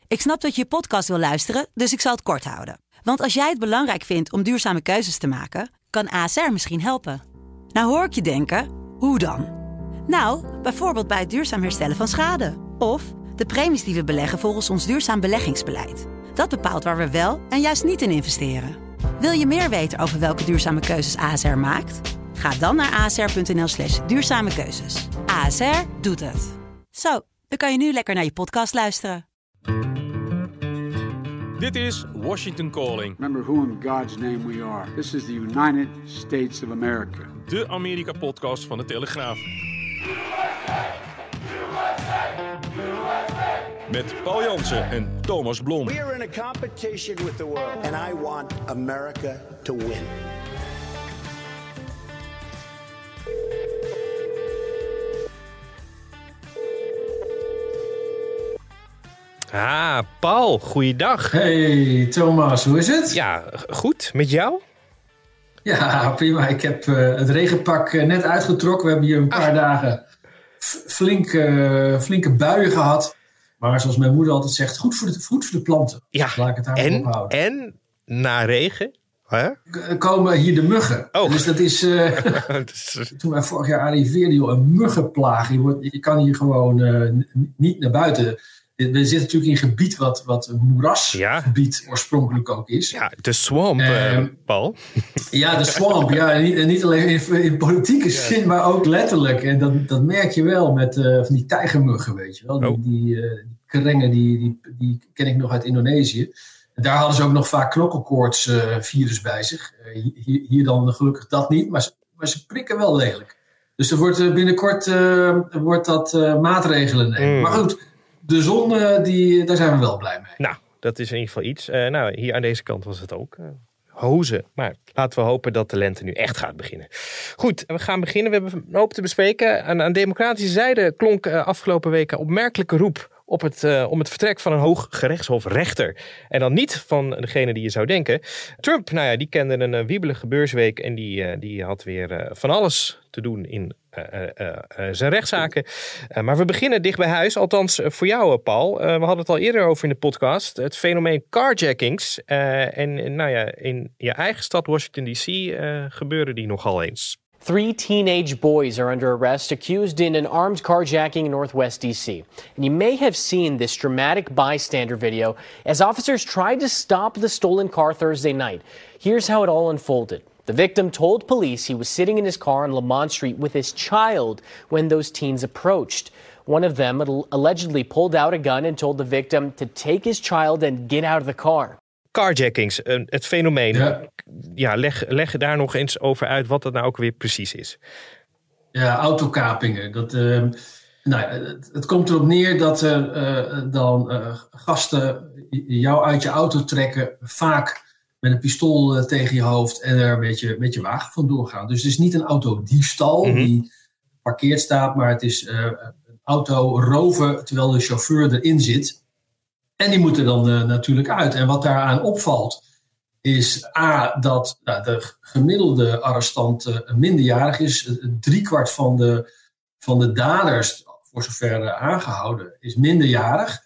Ik snap dat je podcast wil luisteren, dus ik zal het kort houden. Want als jij het belangrijk vindt om duurzame keuzes te maken, kan ASR misschien helpen. Nou hoor ik je denken, hoe dan? Nou, bijvoorbeeld bij het duurzaam herstellen van schade. Of de premies die we beleggen volgens ons duurzaam beleggingsbeleid. Dat bepaalt waar we wel en juist niet in investeren. Wil je meer weten over welke duurzame keuzes ASR maakt? Ga dan naar asr.nl/duurzame keuzes. ASR doet het. Zo, dan kan je nu lekker naar je podcast luisteren. Dit is Washington Calling. Remember who in God's name we are. This is the United States of America. De Amerika-podcast van de Telegraaf. Met Paul Jansen en Thomas Blom. We are in a competition with the world. And I want America to win. Paul, goeiedag. Hey Thomas, hoe is het? Ja, goed. Met jou? Ja, prima. Ik heb het regenpak net uitgetrokken. We hebben hier een paar dagen flinke buien gehad. Maar zoals mijn moeder altijd zegt, goed voor de planten. Ja, laat ik het daar ophouden. En na regen komen hier de muggen. Oh. Dus dat is... Toen wij vorig jaar arriveerden, joh, een muggenplaag. Je kan hier gewoon niet naar buiten. We zitten natuurlijk in een gebied wat een moerasgebied oorspronkelijk ook is. Ja, de swamp, Paul. Ja, de swamp. Ja, en niet alleen in politieke zin, maar ook letterlijk. En dat merk je wel met van die tijgermuggen, weet je wel. Die kerengen, die ken ik nog uit Indonesië. En daar hadden ze ook nog vaak knokkelkoorts virus bij zich. Hier dan gelukkig dat niet, maar ze prikken wel lelijk. Dus er wordt binnenkort maatregelen nemen. Maar goed... De zon, daar zijn we wel blij mee. Nou, dat is in ieder geval iets. Hier aan deze kant was het ook hozen. Maar laten we hopen dat de lente nu echt gaat beginnen. Goed, we gaan beginnen. We hebben een hoop te bespreken. Aan democratische zijde klonk afgelopen weken een opmerkelijke roep om het vertrek van een hooggerechtshofrechter. En dan niet van degene die je zou denken. Trump, die kende een wiebelige beursweek en die had weer van alles te doen in zijn rechtszaken. Maar we beginnen dicht bij huis, althans voor jou, Paul. We hadden het al eerder over in de podcast. Het fenomeen carjackings. In je eigen stad Washington D.C. gebeuren die nogal eens. 3 teenage boys are under arrest accused in an armed carjacking in Northwest D.C. And you may have seen this dramatic bystander video as officers tried to stop the stolen car Thursday night. Here's how it all unfolded. The victim told police he was sitting in his car on Lamont Street with his child when those teens approached. One of them allegedly pulled out a gun and told the victim to take his child and get out of the car. Carjackings, het fenomeen. Ja, leg daar nog eens over uit wat dat nou ook weer precies is. Ja, autokapingen. Het komt erop neer dat dan gasten jou uit je auto trekken, vaak met een pistool tegen je hoofd en er met je wagen vandoor gaan. Dus het is niet een autodiefstal die parkeerd staat, maar het is een auto roven terwijl de chauffeur erin zit. En die moet er dan natuurlijk uit. En wat daaraan opvalt is dat de gemiddelde arrestant minderjarig is. 3/4 van de daders, voor zover aangehouden, is minderjarig.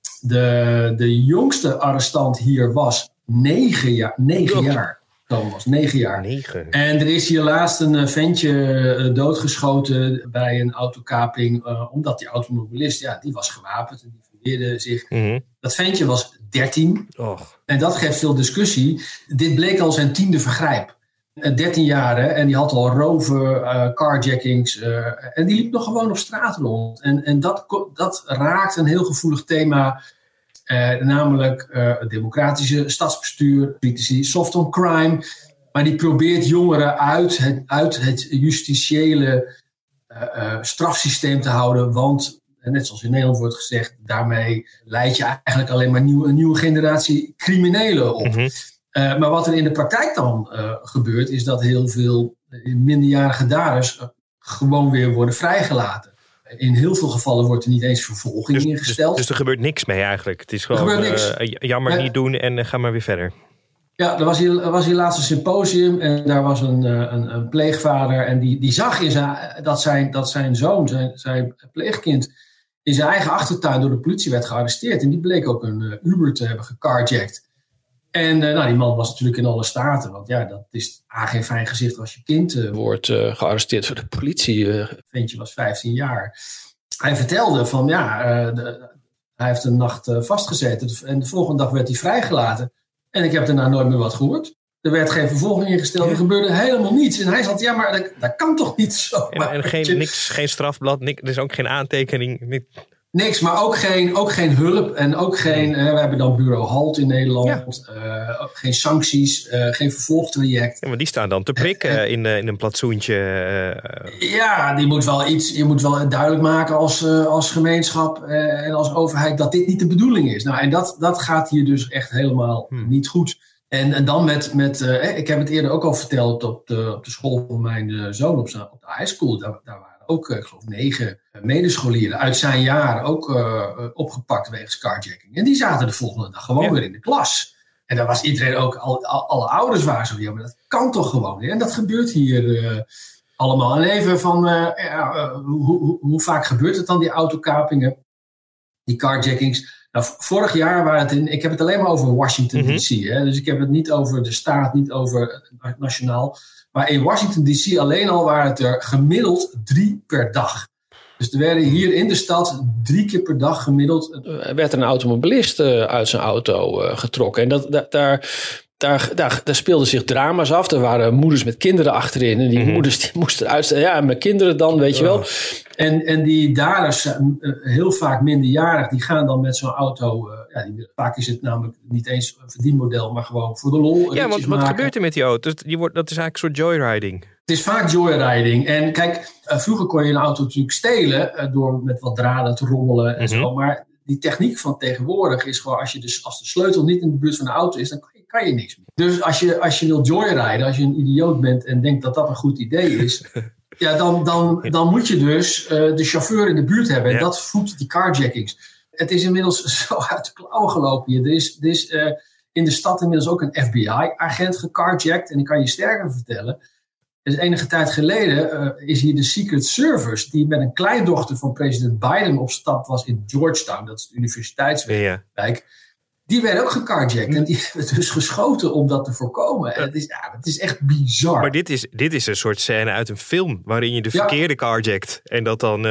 De jongste arrestant hier was 9 jaar. 9 jaar. Thomas, 9 jaar. 9. En er is hier laatst een ventje doodgeschoten bij een autokaping. Omdat die automobilist, die was gewapend. En die verweerde zich. Mm-hmm. Dat ventje was 13. Och. En dat geeft veel discussie. Dit bleek al zijn 10e vergrijp. 13 jaar, hè, en die had al roven, carjackings. En die liep nog gewoon op straat rond. En dat raakt een heel gevoelig thema. Namelijk het democratische stadsbestuur, critici, soft on crime. Maar die probeert jongeren uit het justitiële strafsysteem te houden. Want, net zoals in Nederland wordt gezegd, daarmee leid je eigenlijk alleen maar een nieuwe generatie criminelen op. Mm-hmm. Maar wat er in de praktijk dan gebeurt, is dat heel veel minderjarige daders gewoon weer worden vrijgelaten. In heel veel gevallen wordt er niet eens vervolging ingesteld. Dus er gebeurt niks mee eigenlijk? Het is gewoon jammer niet doen en ga maar weer verder. Ja, er was hier laatst een symposium en daar was een pleegvader. En die zag dat zijn zoon, zijn pleegkind, in zijn eigen achtertuin door de politie werd gearresteerd. En die bleek ook een Uber te hebben gecarjacked. En die man was natuurlijk in alle staten. Want ja, dat is geen fijn gezicht als je kind wordt gearresteerd door de politie. Ventje was 15 jaar. Hij vertelde van hij heeft een nacht vastgezeten. En de volgende dag werd hij vrijgelaten. En ik heb daarna nooit meer wat gehoord. Er werd geen vervolging ingesteld. Er gebeurde helemaal niets. En hij zat, maar dat kan toch niet zo. En geen strafblad. Er is ook geen aantekening. Niks, maar ook geen hulp. En ook geen, we hebben dan bureau HALT in Nederland. Ja. Geen sancties, geen vervolgtraject. Ja, maar die staan dan te prikken in een plantsoentje. Ja, je moet wel duidelijk maken als gemeenschap en als overheid dat dit niet de bedoeling is. Nou, en dat gaat hier dus echt helemaal niet goed. En dan met ik heb het eerder ook al verteld op de school van mijn zoon op de high school. Daar waren ook, ik geloof, 9 medescholieren uit zijn jaar ook opgepakt wegens carjacking. En die zaten de volgende dag gewoon weer in de klas. En daar was iedereen ook, alle ouders waren zo, maar dat kan toch gewoon niet. En dat gebeurt hier allemaal. En even van, hoe vaak gebeurt het dan, die autokapingen, die carjackings? Nou, vorig jaar waren het ik heb het alleen maar over Washington D.C. Dus ik heb het niet over de staat, niet over nationaal. Maar in Washington D.C. alleen al waren het er gemiddeld 3 per dag. Dus er werden hier in de stad 3 keer per dag gemiddeld. Er werd een automobilist uit zijn auto getrokken. En daar speelden zich drama's af. Er waren moeders met kinderen achterin. En die moeders die moesten uitstellen. Ja, mijn kinderen dan, weet je wel. En die daders, heel vaak minderjarig, die gaan dan met zo'n auto. Vaak is het namelijk niet eens een verdienmodel, maar gewoon voor de lol. Ja, want wat gebeurt er met die auto? Dat is eigenlijk een soort joyriding. Het is vaak joyriding. En kijk, vroeger kon je een auto natuurlijk stelen door met wat draden te rommelen en zo. Maar die techniek van tegenwoordig is gewoon, als de sleutel niet in de buurt van de auto is, dan kan je niks meer. Dus als je wilt joyriden, als je een idioot bent en denkt dat dat een goed idee is, ja, dan moet je dus de chauffeur in de buurt hebben. En dat voedt die carjackings. Het is inmiddels zo uit de klauwen gelopen hier. Er is in de stad inmiddels ook een FBI-agent gecarjacked. En ik kan je sterker vertellen. Dus enige tijd geleden is hier de Secret Service, die met een kleindochter van president Biden op stap was in Georgetown. Dat is de universiteitswijk. Ja. Die werden ook gecarjackt. En die hebben dus geschoten om dat te voorkomen. En het is echt bizar. Maar dit is een soort scène uit een film waarin je de verkeerde carjackt. En dat dan...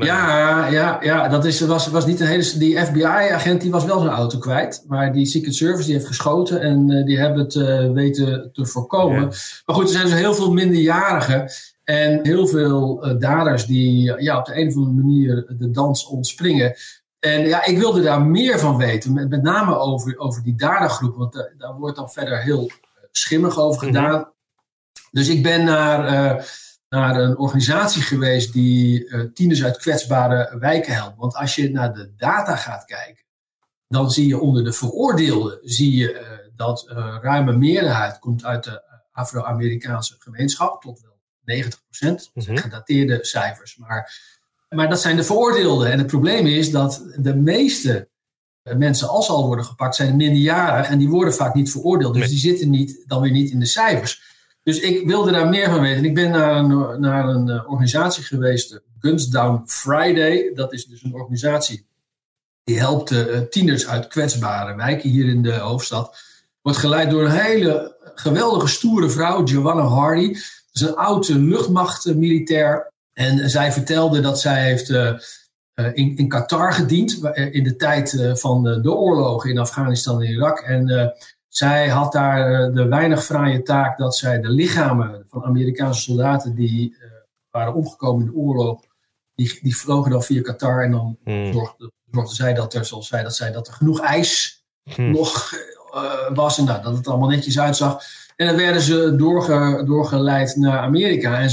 Ja, dat was niet een hele... Die FBI-agent die was wel zijn auto kwijt. Maar die Secret Service die heeft geschoten. En die hebben het weten te voorkomen. Ja. Maar goed, er zijn dus heel veel minderjarigen. En heel veel daders die op de een of andere manier de dans ontspringen. En ik wilde daar meer van weten. Met name over die dadergroep. Want daar wordt dan verder heel schimmig over gedaan. Dus ik ben naar een organisatie geweest die tieners uit kwetsbare wijken helpt. Want als je naar de data gaat kijken, dan zie je onder de veroordeelden dat ruime meerderheid komt uit de Afro-Amerikaanse gemeenschap. Tot wel 90%. Dat zijn gedateerde cijfers. Maar dat zijn de veroordeelden. En het probleem is dat de meeste mensen, als ze al worden gepakt, zijn minderjarig. En die worden vaak niet veroordeeld. Dus die zitten dan weer niet in de cijfers. Dus ik wilde daar meer van weten. En ik ben naar een organisatie geweest, Guns Down Friday. Dat is dus een organisatie die helpt tieners uit kwetsbare wijken hier in de hoofdstad. Wordt geleid door een hele geweldige stoere vrouw, Joanna Hardy. Dat is een oude luchtmachtmilitair. En zij vertelde dat zij heeft in Qatar gediend in de tijd van de oorlogen in Afghanistan en Irak. En zij had daar de weinig fraaie taak dat zij de lichamen van Amerikaanse soldaten die waren omgekomen in de oorlog, die vlogen dan via Qatar en dan zorgde zij dat er, zoals zij dat zei, dat er genoeg ijs nog was en dat het allemaal netjes uitzag. En dan werden ze doorgeleid naar Amerika. En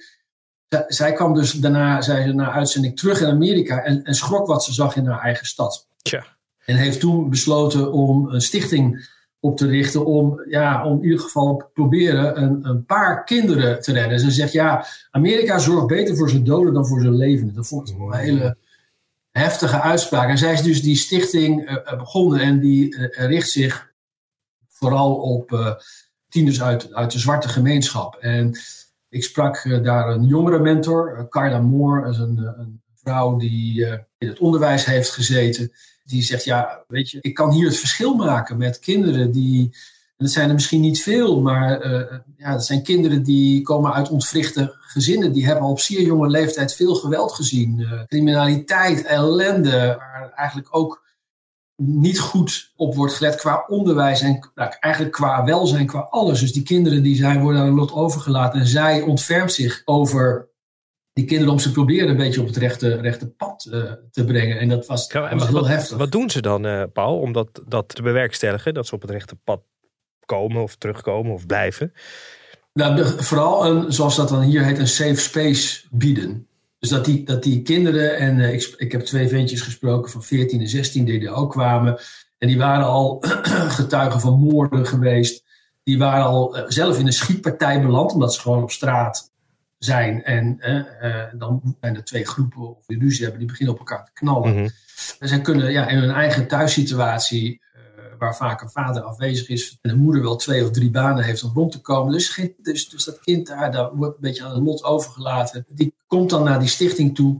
zij kwam dus daarna, zei ze, na uitzending terug in Amerika en schrok wat ze zag in haar eigen stad. Tja. En heeft toen besloten om een stichting op te richten om in ieder geval proberen een paar kinderen te redden. Ze zegt, Amerika zorgt beter voor zijn doden dan voor zijn levenden. Dat vond ik een hele heftige uitspraak. En zij is dus die stichting begonnen en die richt zich vooral op tieners uit de zwarte gemeenschap. En ik sprak daar een jongere mentor, Carla Moore, is een vrouw die in het onderwijs heeft gezeten. Die zegt, ja, weet je, ik kan hier het verschil maken met kinderen die... En dat zijn er misschien niet veel, maar dat zijn kinderen die komen uit ontwrichte gezinnen. Die hebben al op zeer jonge leeftijd veel geweld gezien. Criminaliteit, ellende, waar eigenlijk ook niet goed op wordt gelet qua onderwijs en eigenlijk qua welzijn, qua alles. Dus die kinderen die worden aan het lot overgelaten en zij ontfermt zich over die kinderen om ze proberen een beetje op het rechte pad te brengen. En dat was heel heftig. Wat doen ze dan, Paul, om dat te bewerkstelligen? Dat ze op het rechte pad komen of terugkomen of blijven? Nou, vooral zoals dat dan hier heet, een safe space bieden. Dus dat die kinderen, en ik heb 2 ventjes gesproken van 14 en 16 die er ook kwamen. En die waren al getuigen van moorden geweest. Die waren al zelf in een schietpartij beland, omdat ze gewoon op straat zijn. En dan zijn er 2 groepen of die ruzie hebben, die beginnen op elkaar te knallen. Mm-hmm. En zij kunnen in hun eigen thuissituatie, waar vaak een vader afwezig is en de moeder wel 2 of 3 banen heeft om rond te komen. Dus dat kind daar wordt een beetje aan het lot overgelaten. Die komt dan naar die stichting toe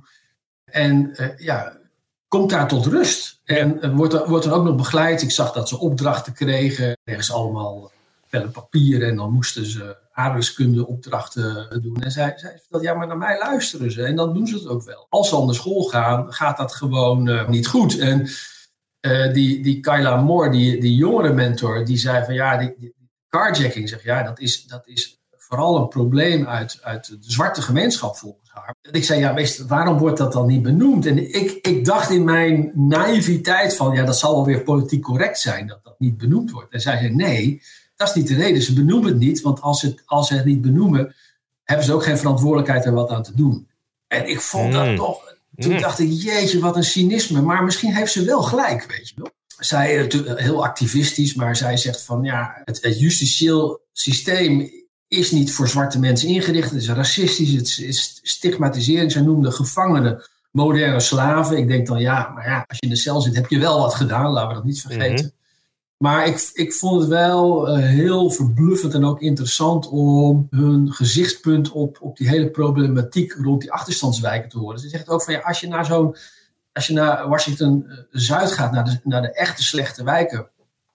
en komt daar tot rust. En wordt er ook nog begeleid. Ik zag dat ze opdrachten kregen. Kregen ze allemaal vellen papieren en dan moesten ze aardrijkskunde opdrachten doen. En zij vertelde, ja, maar naar mij luisteren ze. En dan doen ze het ook wel. Als ze aan de school gaan, gaat dat gewoon niet goed. En die Kyla Moore, die jongere mentor, die zei van die carjacking, zeg dat is vooral een probleem uit de zwarte gemeenschap volgens haar. En ik zei, waarom wordt dat dan niet benoemd? En ik dacht in mijn naïviteit van, dat zal wel weer politiek correct zijn dat dat niet benoemd wordt. En zij zei, nee, dat is niet de reden. Ze benoemen het niet, want als ze het niet benoemen, hebben ze ook geen verantwoordelijkheid er wat aan te doen. En ik vond dat toch... Toen dacht ik, jeetje, wat een cynisme. Maar misschien heeft ze wel gelijk, weet je wel. Zij heel activistisch, maar zij zegt van het justitieel systeem is niet voor zwarte mensen ingericht. Het is racistisch, het is stigmatisering. Zij noemde gevangenen moderne slaven. Ik denk dan, maar als je in de cel zit, heb je wel wat gedaan. Laten we dat niet vergeten. Mm-hmm. Maar ik vond het wel heel verbluffend en ook interessant om hun gezichtspunt op die hele problematiek rond die achterstandswijken te horen. Ze zegt ook van als je naar Washington Zuid gaat, naar de echte slechte wijken,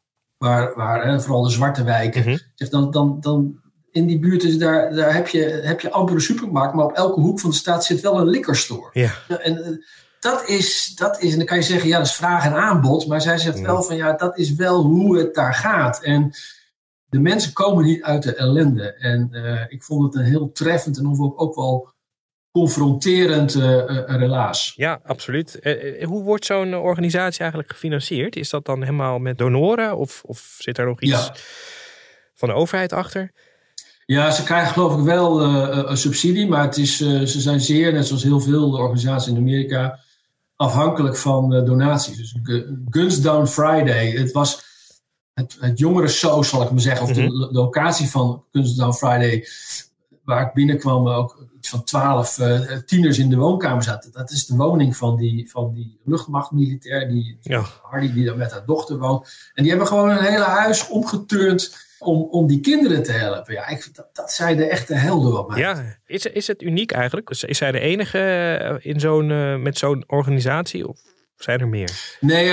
waar vooral de zwarte wijken, mm-hmm. zegt dan in die buurt daar heb je amper een supermarkt, maar op elke hoek van de stad zit wel een liquor store. Yeah. En dat is, en dan kan je zeggen, dat is vraag en aanbod. Maar zij zegt wel van, dat is wel hoe het daar gaat. En de mensen komen niet uit de ellende. En ik vond het een heel treffend en ook wel confronterend relaas. Ja, absoluut. Hoe wordt zo'n organisatie eigenlijk gefinancierd? Is dat dan helemaal met donoren? Of zit er nog iets van de overheid achter? Ja, ze krijgen geloof ik wel een subsidie. Maar het is, ze zijn zeer, net zoals heel veel organisaties in Amerika, afhankelijk van donaties. Dus Guns Down Friday, het was het jongere show, zal ik maar zeggen, of de locatie van Guns Down Friday, waar ik binnenkwam, ook iets van 12 tieners in de woonkamer zaten. Dat is de woning van die luchtmachtmilitair, Hardy, die daar met haar dochter woont. En die hebben gewoon een hele huis omgeturnd om die kinderen te helpen. Dat zijn de echte helden wat mij. Ja, is het uniek eigenlijk? Is zij de enige met zo'n organisatie of zijn er meer? Nee,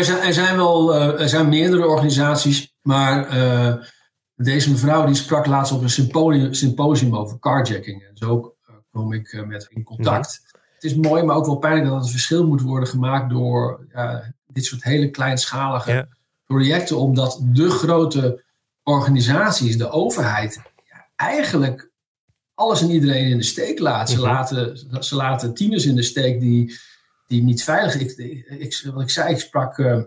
er zijn meerdere organisaties, maar deze mevrouw die sprak laatst op een symposium over carjacking. En zo kwam ik met in contact. Ja. Het is mooi, maar ook wel pijnlijk dat het verschil moet worden gemaakt door dit soort hele kleinschalige projecten, omdat de grote organisaties, de overheid, eigenlijk alles en iedereen in de steek laat. Ze laten tieners in de steek die niet veilig zijn. Wat ik zei, ik sprak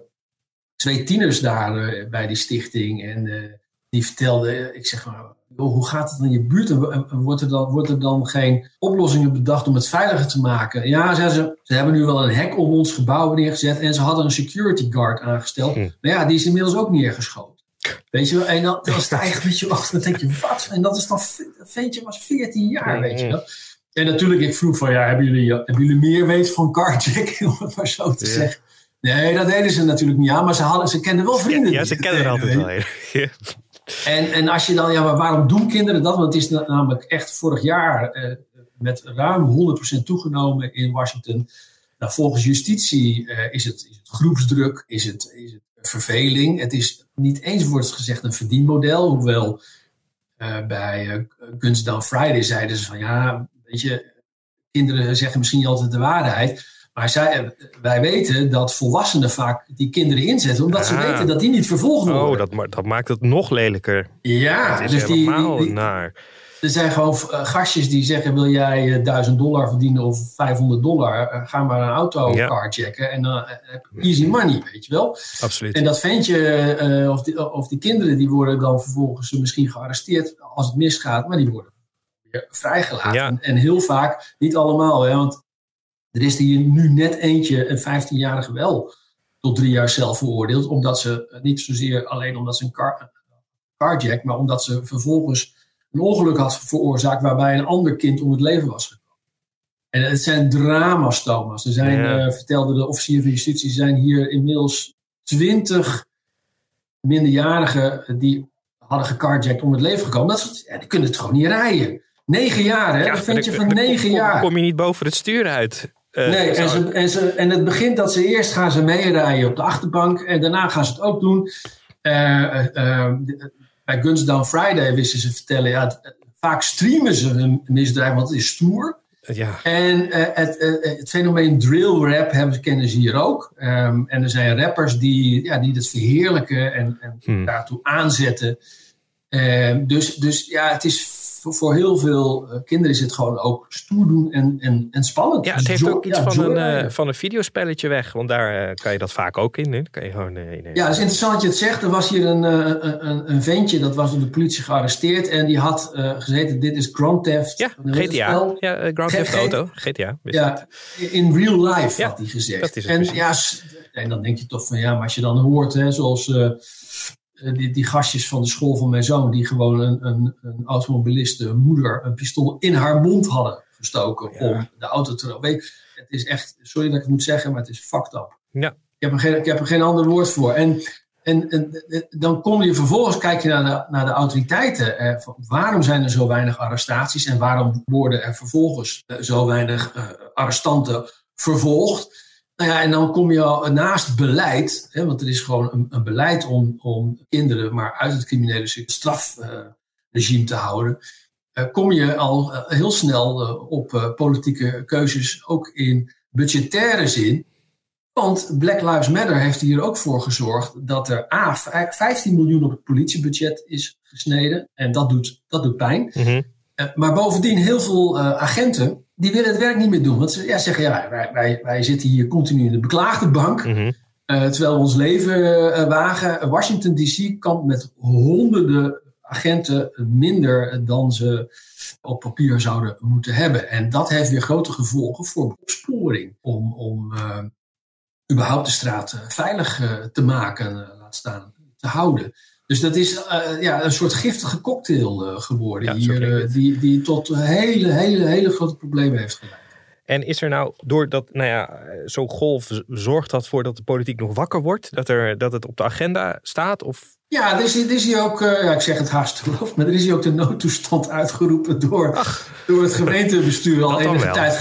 2 tieners daar bij die stichting en die vertelden, ik zeg maar, hoe gaat het in je buurt? En wordt er dan geen oplossingen bedacht om het veiliger te maken? Ja, ze hebben nu wel een hek om ons gebouw neergezet en ze hadden een security guard aangesteld. Maar die is inmiddels ook neergeschoten. Weet je wel, en dan sta je een beetje achter en denk je, wat? En dat is dan, dat ventje was 14 jaar, weet je wel. En natuurlijk, ik vroeg van, hebben jullie meer weten van carjacking, om het maar zo te zeggen. Nee, dat deden ze natuurlijk niet aan, maar ze kenden wel vrienden. Ja, ze kennen er altijd wel. En als je dan, maar waarom doen kinderen dat? Want het is namelijk echt vorig jaar met ruim 100% toegenomen in Washington. Nou, volgens justitie is het groepsdruk, is het verveling. Het is niet eens, wordt gezegd, een verdienmodel. Hoewel bij Guns Down Friday zeiden ze van ja, weet je, kinderen zeggen misschien niet altijd de waarheid. Maar wij weten dat volwassenen vaak die kinderen inzetten, omdat ze weten dat die niet vervolgd worden. Oh, dat maakt het nog lelijker. Ja, dat is dus helemaal naar. Er zijn gewoon gastjes die zeggen, wil jij $1.000 verdienen of $500? Ga maar een auto carjacken en dan easy money, weet je wel. Absoluut. En dat ventje, of die kinderen, die worden dan vervolgens misschien gearresteerd als het misgaat, maar die worden weer vrijgelaten. Ja. En heel vaak, niet allemaal, hè, want er is hier nu net eentje, een 15-jarige wel, tot 3 jaar zelf veroordeeld, omdat ze niet zozeer alleen omdat ze een carjack, maar omdat ze vervolgens een ongeluk had veroorzaakt waarbij een ander kind om het leven was gekomen. En het zijn drama's, Thomas. Er zijn, vertelde de officier van justitie, zijn hier inmiddels 20 minderjarigen die hadden gecarjackt om het leven gekomen. Die kunnen het gewoon niet rijden. 9 jaar, hè? Ja, dat vind je van 9 jaar. Kom je niet boven het stuur uit. Nee, en het begint dat ze eerst gaan ze meerijden op de achterbank en daarna gaan ze het ook doen. Bij Guns Down Friday wisten ze vertellen, vaak streamen ze hun misdrijf, want het is stoer. Ja. En het fenomeen drill rap kennen ze hier ook. En er zijn rappers die dat verheerlijken en daartoe aanzetten. Dus ja, het is voor heel veel kinderen is het gewoon ook stoer doen en spannend. Ja, het heeft ook iets van een videospelletje weg. Want daar kan je dat vaak ook in. Hè? Kan je gewoon, Ja, het is interessant dat je het zegt. Er was hier een ventje, dat was door de politie gearresteerd. En die had gezeten, dit is Grand Theft. Ja, GTA. Ja, Grand Theft Auto. GTA. Ja, in real life had hij gezegd. Dat is het en dan denk je toch van maar als je dan hoort, hè, zoals die gastjes van de school van mijn zoon, die gewoon een automobiliste moeder een pistool in haar mond hadden gestoken om de auto te roken. Het is echt, sorry dat ik het moet zeggen, maar het is fucked up. Ja. Ik heb er geen ander woord voor. En dan kom je vervolgens, kijk je naar de autoriteiten. Waarom zijn er zo weinig arrestaties en waarom worden er vervolgens zo weinig arrestanten vervolgd? Nou ja, en dan kom je al naast beleid, want er is gewoon een beleid om kinderen maar uit het criminele strafregime te houden. Kom je al heel snel op politieke keuzes, ook in budgettaire zin. Want Black Lives Matter heeft hier ook voor gezorgd dat er 15 miljoen op het politiebudget is gesneden. En dat doet pijn. Mm-hmm. Maar bovendien heel veel agenten, die willen het werk niet meer doen. Want ze zeggen, wij zitten hier continu in de beklaagde bank. Mm-hmm. Terwijl we ons leven wagen. Washington DC kampt met honderden agenten minder dan ze op papier zouden moeten hebben. En dat heeft weer grote gevolgen voor opsporing. Om überhaupt de straat veilig te maken, laat staan, te houden. Dus dat is een soort giftige cocktail geworden hier, die tot hele grote problemen heeft geleid. En is er nou, doordat zo'n golf, zorgt dat voor dat de politiek nog wakker wordt? Dat het op de agenda staat? Of? Ja, er is hier ook, ik zeg het haast geloof, maar er is hier ook de noodtoestand uitgeroepen door het gemeentebestuur al enige tijd.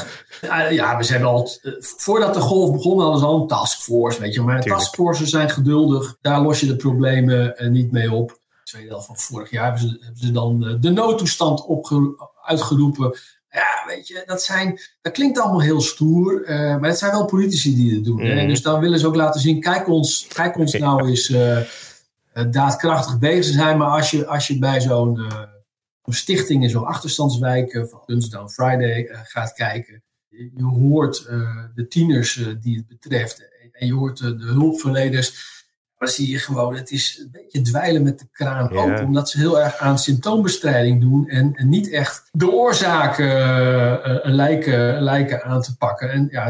We zijn al, voordat de golf begon hadden ze al een taskforce, weet je. Maar taskforces zijn geduldig, daar los je de problemen niet mee op. De tweede helft van vorig jaar hebben ze dan de noodtoestand uitgeroepen. Ja, weet je, dat klinkt allemaal heel stoer, maar het zijn wel politici die het doen. Hè? Dus dan willen ze ook laten zien, kijk ons nou eens daadkrachtig bezig zijn. Maar als je bij zo'n stichting in zo'n achterstandswijk van Guns Down Friday gaat kijken, je hoort de tieners die het betreft en je hoort de hulpverleners. Maar zie je gewoon, het is een beetje dweilen met de kraan open. Omdat ze heel erg aan symptoombestrijding doen. En niet echt de oorzaken lijken aan te pakken. En ja,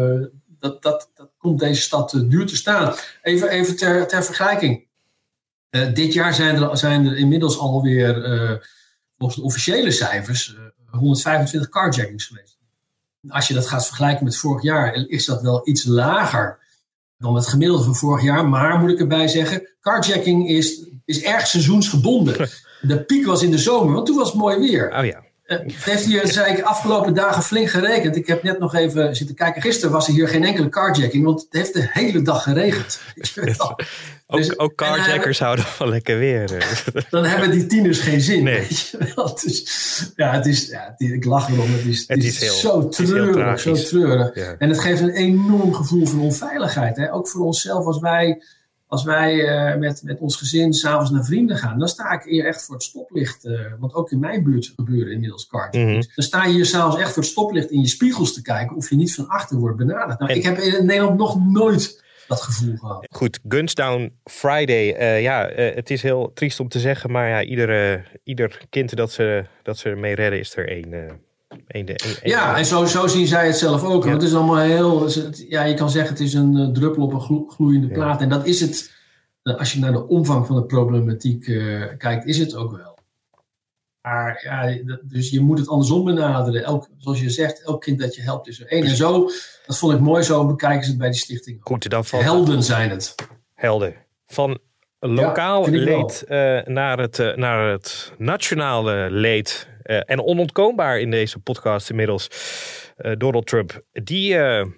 dat komt deze stad duur te staan. Even ter vergelijking. Dit jaar zijn er inmiddels alweer, volgens de officiële cijfers, 125 carjackings geweest. Als je dat gaat vergelijken met vorig jaar, is dat wel iets lager dan het gemiddelde van vorig jaar. Maar moet ik erbij zeggen, carjacking is erg seizoensgebonden. De piek was in de zomer, want toen was het mooi weer. Oh ja. heeft hier, zei ik, afgelopen dagen flink geregend. Ik heb net nog even zitten kijken. Gisteren was er hier geen enkele carjacking, want het heeft de hele dag geregend. Ook carjackers houden van lekker weer. Dan hebben die tieners geen zin. Nee. Weet je wel. Dus, ik lach erom. Het is heel, zo treurig. Zo treurig. Ja. En het geeft een enorm gevoel van onveiligheid. Hè? Ook voor onszelf als wij met ons gezin 's avonds naar vrienden gaan, dan sta ik hier echt voor het stoplicht. Want ook in mijn buurt gebeuren inmiddels carjackings. Dan sta je hier s'avonds echt voor het stoplicht in je spiegels te kijken of je niet van achter wordt benaderd. Nou, ik heb in Nederland nog nooit dat gevoel gehad. Goed, Guns Down Friday. Het is heel triest om te zeggen, maar ja, ieder kind dat ze ermee redden is er één. En zo zien zij het zelf ook. Ja. Het is allemaal heel... Ja, je kan zeggen het is een druppel op een gloeiende plaat. En dat is het. Als je naar de omvang van de problematiek kijkt, is het ook wel. Maar ja, dus je moet het andersom benaderen. Zoals je zegt, elk kind dat je helpt is er één. En zo, dat vond ik mooi, zo bekijken ze het bij die stichting. Goed, dan helden zijn het. Helden. Van lokaal leed naar het nationale leed. En onontkoombaar in deze podcast inmiddels. Donald Trump. Die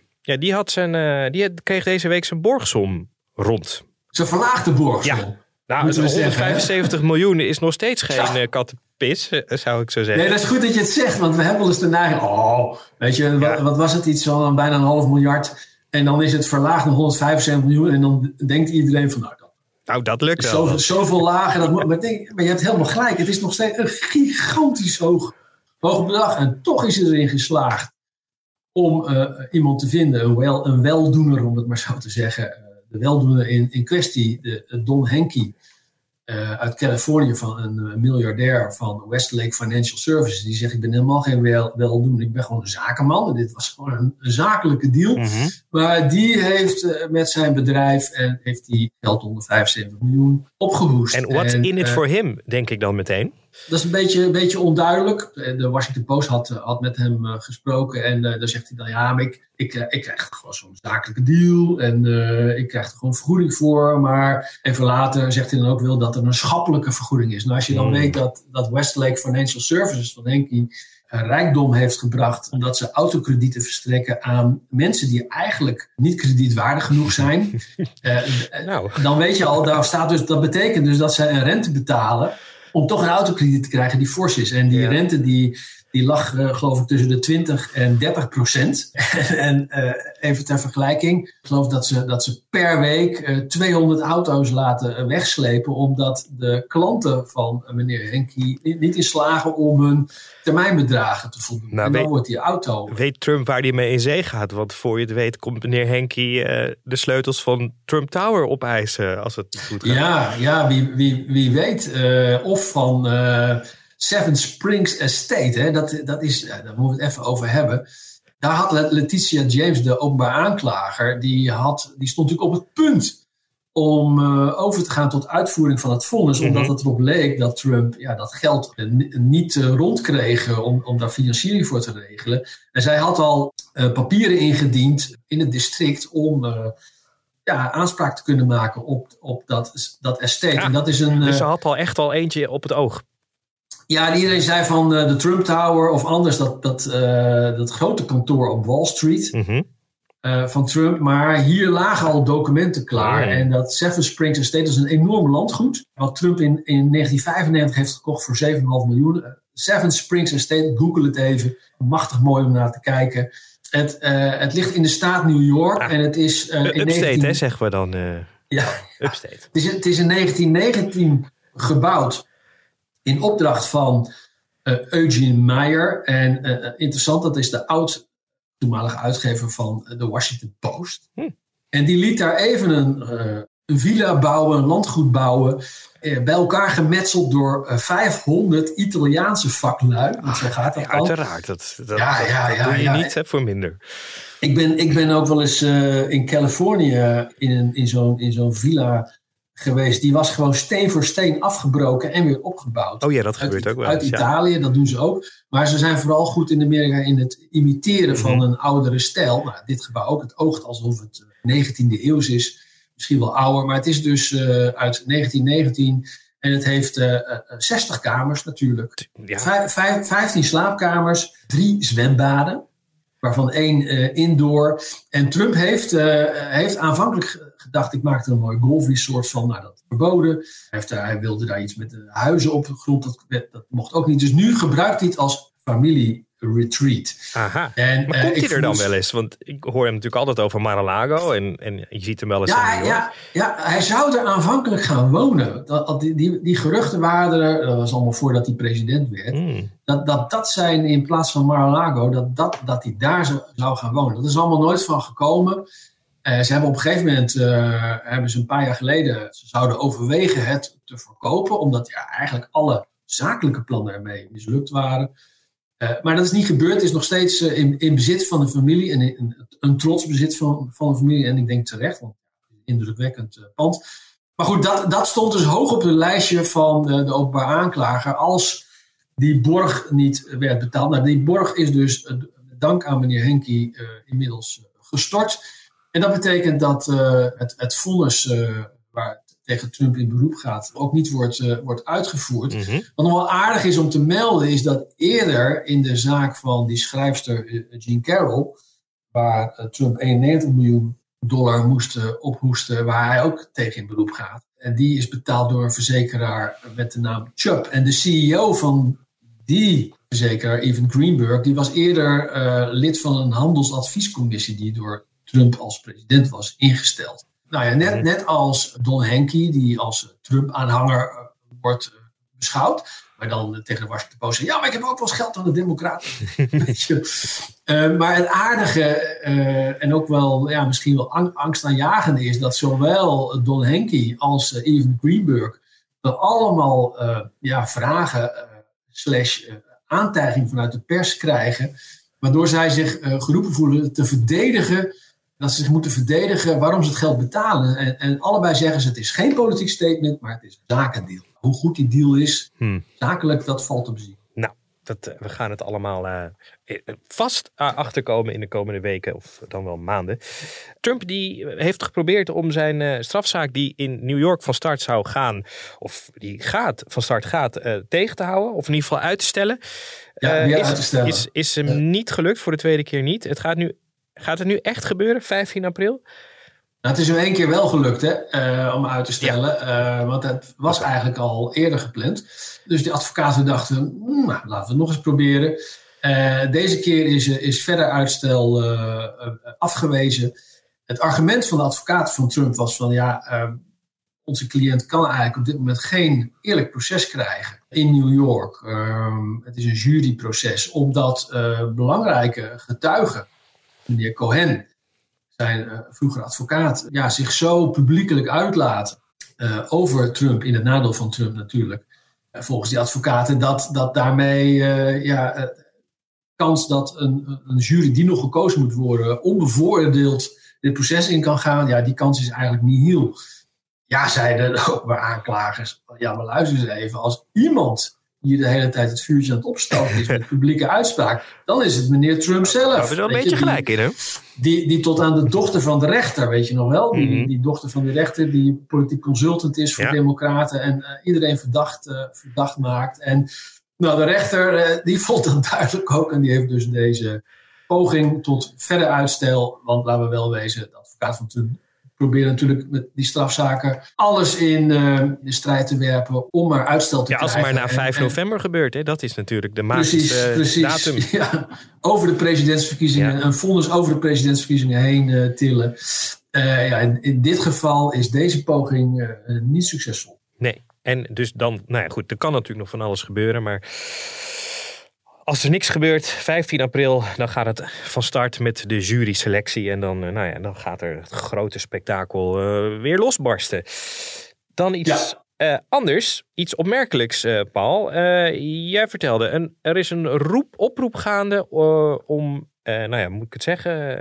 kreeg deze week zijn borgsom rond. Zijn verlaagde borgsom. Ja. Nou, 175 miljoen is nog steeds geen kattenpis, zou ik zo zeggen. Nee, dat is goed dat je het zegt, want we hebben wel eens de neiging. Weet je, wat was het? Iets van bijna 500 miljoen. En dan is het verlaagd naar 175 miljoen. En dan denkt iedereen van, dat lukt wel. Zoveel lager. Maar je hebt helemaal gelijk. Het is nog steeds een gigantisch hoog bedrag. En toch is het erin geslaagd om iemand te vinden. Een weldoener, om het maar zo te zeggen. De weldoener in kwestie, de Don Henke uit Californië, van een miljardair van Westlake Financial Services. Die zegt, ik ben helemaal geen weldoener. Ik ben gewoon een zakenman. En dit was gewoon een zakelijke deal. Mm-hmm. Maar die heeft met zijn bedrijf en heeft die geld onder 75 miljoen opgehoest. En what's in it for him, denk ik dan meteen? Dat is een beetje onduidelijk. De Washington Post had met hem gesproken. En daar zegt hij dan, ja, maar ik krijg gewoon zo'n zakelijke deal. En ik krijg er gewoon vergoeding voor. Maar even later zegt hij dan ook wel dat er een schappelijke vergoeding is. Nou, als je dan weet dat Westlake Financial Services van Henke rijkdom heeft gebracht omdat ze autokredieten verstrekken aan mensen die eigenlijk niet kredietwaardig genoeg zijn. Dan weet je al, daar staat dus, dat betekent dus dat zij een rente betalen om toch een autokrediet te krijgen die fors is. En die rente die lag geloof ik tussen de 20 en 30%. En even ter vergelijking, ik geloof dat ze per week 200 auto's laten wegslepen, omdat de klanten van meneer Henke niet in slagen om hun termijnbedragen te voldoen. Nou, en dan wordt die auto... Weet Trump waar hij mee in zee gaat? Want voor je het weet komt meneer Henke de sleutels van Trump Tower opeisen als het niet goed gaat. Ja, wie weet. Of van... Seven Springs Estate, hè, dat is, daar moeten we het even over hebben. Daar had Letitia James, de openbaar aanklager, die stond natuurlijk op het punt om over te gaan tot uitvoering van het vonnis, omdat het erop leek dat Trump dat geld niet rondkreeg om daar financiering voor te regelen. En zij had al papieren ingediend in het district om aanspraak te kunnen maken op dat estate. Ja, en dat is dus ze had al eentje op het oog. Ja, iedereen zei van de Trump Tower of anders dat grote kantoor op Wall Street van Trump. Maar hier lagen al documenten klaar. Ja. En dat Seven Springs Estate is een enorm landgoed. Wat Trump in 1995 heeft gekocht voor 7,5 miljoen. Seven Springs Estate, google het even. Machtig mooi om naar te kijken. Het ligt in de staat New York. En het is upstate, hè, zeggen we dan. Upstate. Het is in 1919 gebouwd. In opdracht van Eugene Meyer. En interessant, dat is de toenmalige uitgever van de Washington Post. En die liet daar even een villa bouwen, een landgoed bouwen. Bij elkaar gemetseld door 500 Italiaanse vaklui. Want zo gaat dat dan. Uiteraard, dat doe je niet voor minder. Ik ben ook wel eens in Californië in zo'n villa geweest. Die was gewoon steen voor steen afgebroken en weer opgebouwd. Oh ja, dat gebeurt ook wel. Uit Italië, dat doen ze ook. Maar ze zijn vooral goed in Amerika in het imiteren van een oudere stijl. Nou, dit gebouw ook. Het oogt alsof het 19e eeuws is. Misschien wel ouder, maar het is dus uit 1919. En het heeft 60 kamers natuurlijk. Ja. 15 slaapkamers, 3 zwembaden. Waarvan 1 indoor. En Trump heeft aanvankelijk gedacht, ik maak er een mooi golfresort van. Nou, dat is verboden. Hij wilde daar iets met huizen op de grond. Dat mocht ook niet. Dus nu gebruikt hij het als familie-retreat. Aha. En, maar komt hij er dan wel eens? Want ik hoor hem natuurlijk altijd over Mar-a-Lago. En je ziet hem wel eens in New York. Ja, hij zou er aanvankelijk gaan wonen. Die geruchten waren er. Dat was allemaal voordat hij president werd. Dat zijn in plaats van Mar-a-Lago. Dat hij daar zou gaan wonen. Dat is allemaal nooit van gekomen. Ze hebben op een gegeven moment, hebben ze een paar jaar geleden, ze zouden overwegen het te verkopen, omdat eigenlijk alle zakelijke plannen ermee mislukt waren. Maar dat is niet gebeurd. Het is nog steeds in bezit van de familie en een trots bezit van de familie. En ik denk terecht, want het is een indrukwekkend pand. Maar goed, dat stond dus hoog op het lijstje van de openbaar aanklager als die borg niet werd betaald. Nou, die borg is dus dank aan meneer Henke inmiddels gestort. En dat betekent dat het vonnis waar tegen Trump in beroep gaat ook niet wordt uitgevoerd. Mm-hmm. Wat nog wel aardig is om te melden is dat eerder in de zaak van die schrijfster Jean Carroll, waar Trump $91 miljoen moest ophoesten, waar hij ook tegen in beroep gaat. En die is betaald door een verzekeraar met de naam Chubb. En de CEO van die verzekeraar, Evan Greenberg, die was eerder lid van een handelsadviescommissie die door Trump als president was ingesteld. Nou ja, net als Don Henke, die als Trump-aanhanger wordt beschouwd, maar dan tegen de Washington Post zegt, ja, maar ik heb ook wel eens geld aan de Democraten. Maar het aardige en ook wel misschien wel angstaanjagende is dat zowel Don Henke als Evan Greenberg er allemaal vragen / aantijging vanuit de pers krijgen, waardoor zij zich geroepen voelen te verdedigen, dat ze zich moeten verdedigen waarom ze het geld betalen. En allebei zeggen ze, het is geen politiek statement, maar het is een zakendeal. Hoe goed die deal is, zakelijk, dat valt te bezien. Nou, we gaan het allemaal vast achterkomen in de komende weken of dan wel maanden. Trump die heeft geprobeerd om zijn strafzaak die in New York van start zou gaan, of die van start gaat, tegen te houden, of in ieder geval uit te stellen. Uit te stellen. Is hem niet gelukt, voor de tweede keer niet. Gaat het nu echt gebeuren, 15 april? Nou, het is hem 1 keer wel gelukt om uit te stellen. Want het was eigenlijk al eerder gepland. Dus de advocaten dachten, laten we het nog eens proberen. Deze keer is verder uitstel afgewezen. Het argument van de advocaten van Trump was van onze cliënt kan eigenlijk op dit moment geen eerlijk proces krijgen in New York. Het is een juryproces, omdat belangrijke getuigen, meneer Cohen, zijn vroeger advocaat, zich zo publiekelijk uitlaten over Trump, in het nadeel van Trump natuurlijk, volgens die advocaten, dat daarmee kans dat een jury die nog gekozen moet worden, onbevooroordeeld dit proces in kan gaan, die kans is eigenlijk nihil. Ja, zeiden ook maar aanklagers, maar luister eens even, als iemand hier de hele tijd het vuurtje aan het opstoken is met publieke uitspraak, dan is het meneer Trump zelf. Daar heb je wel een beetje gelijk in, hè? Die tot aan de dochter van de rechter, weet je nog wel? Die dochter van de rechter die politiek consultant is voor Democraten en iedereen verdacht maakt. En de rechter die vond dat duidelijk ook en die heeft dus deze poging tot verder uitstel, want laten we wel wezen, de advocaat van Trump probeert natuurlijk met die strafzaken alles in de strijd te werpen om er uitstel te krijgen. Als het maar na 5 november gebeurt, hè? Dat is natuurlijk de magische datum. Ja, over de presidentsverkiezingen, een vonnis over de presidentsverkiezingen heen tillen. In dit geval is deze poging niet succesvol. Nee, en dus dan, er kan natuurlijk nog van alles gebeuren, maar als er niks gebeurt, 15 april, dan gaat het van start met de juryselectie. En dan gaat er het grote spektakel weer losbarsten. Dan iets anders, iets opmerkelijks, Paul. Jij vertelde, er is een oproep gaande om, moet ik het zeggen,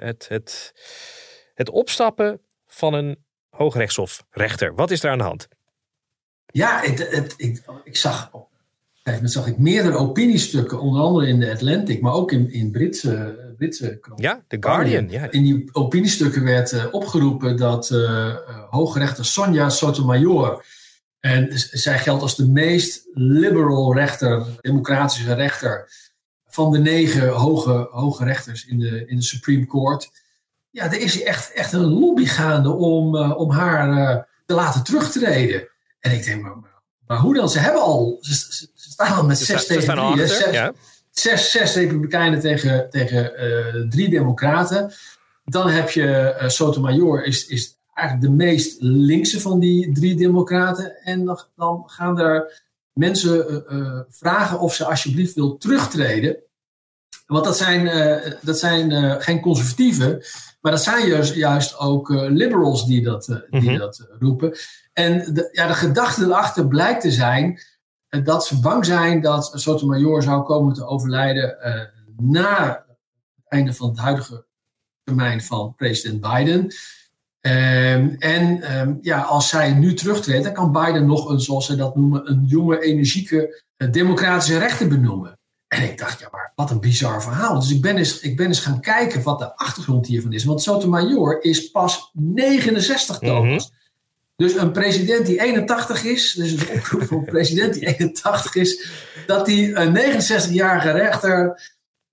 het opstappen van een hooggerechtshof-rechter. Wat is er aan de hand? Ja, ik zag meerdere opiniestukken, onder andere in de Atlantic, maar ook in Britse krant. Ja, The Guardian. Ja. In die opiniestukken werd opgeroepen dat hoogrechter Sonia Sotomayor En zij geldt als de meest liberal rechter, democratische rechter van de 9 hoge rechters in de Supreme Court. Ja, er is echt een lobby gaande om haar te laten terugtreden. En ik denk, maar hoe dan? Ze hebben al, ze staan al met 6 tegen 3. 6 republikeinen tegen 3 democraten. Dan heb je Sotomayor is eigenlijk de meest linkse van die 3 democraten. En dan gaan er mensen vragen of ze alsjeblieft wil terugtreden. Want dat zijn geen conservatieven, maar dat zijn juist ook liberals die dat roepen. En de gedachte erachter blijkt te zijn dat ze bang zijn dat Sotomayor zou komen te overlijden na het einde van het huidige termijn van president Biden. Als zij nu terugtreedt, dan kan Biden nog een, zoals ze dat noemen, een jonge, energieke democratische rechter benoemen. En ik dacht, ja, maar wat een bizar verhaal. Dus ik ben eens gaan kijken wat de achtergrond hiervan is. Want Sotomayor is pas 69, Thomas. Dus een president die 81 is, dus een oproep voor een president die 81 is, dat die een 69-jarige rechter